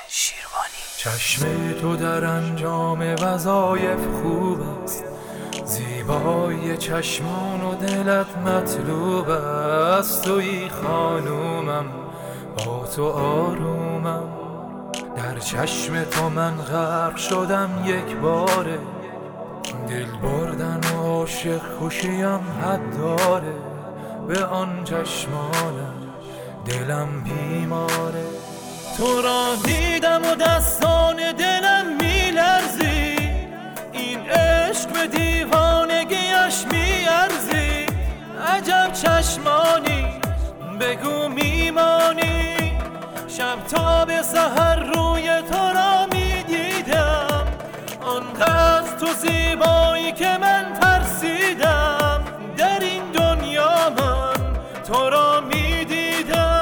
چشم تو در انجام وظایف خوب است، زیبایی چشمان و دلت مطلوب است. تویی خانومم، با تو آرومم، در چشم تو من غرق شدم یک باره. دل بردن و عاشق خوشیم حد داره، به آن چشمانم دلم بیماره. تو را دیدم و دستان دلم میلرزی، این عشق به دیوانگیش میارزی. عجب چشمانی، بگو میمانی، شب تا به سحر روی تو را میدیدم. آنقدر تو زیبایی که من ترسیدم، در این دنیا من تو را میدیدم.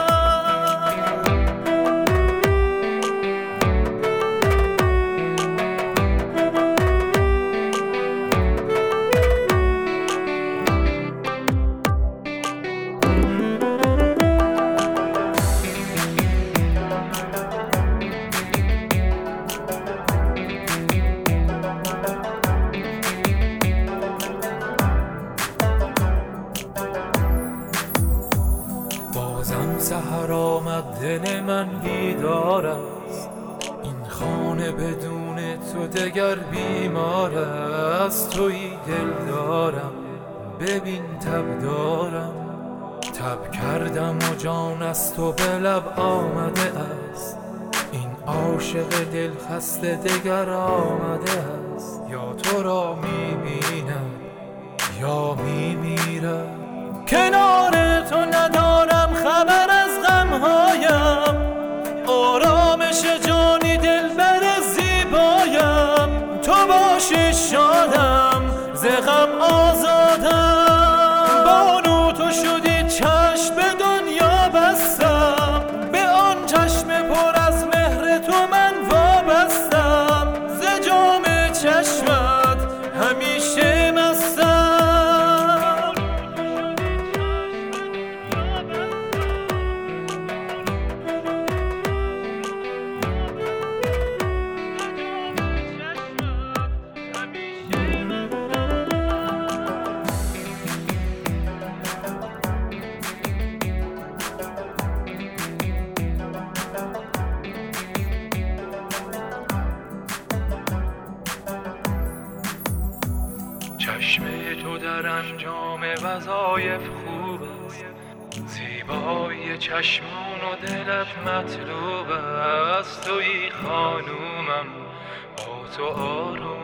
بازم سحر آمد، دل من بیدار است. این خانه بدون تو دگر بیمار است. تویی دل دارم، ببین تب دارم، تب کردم و جان از تو به لب آمده است. این عاشق دل خسته دگر آمده است. یا تو را میبینم یا میمیرم، کنار تو ندارم خبر از غمهایم. آرامش جانی دلبر زیبایم، تو باشی شادم، ز غم آزادم. بانو تو شدی چشم به دنیا بستم، به آن چشم پر از مهر تو من وابستم. ز جام چشمت همیشه مستم. چشم تو در انجام وظایف خوب است، زیبایی چشمان و دلت مطلوب است. تویی خانومم، با تو آروم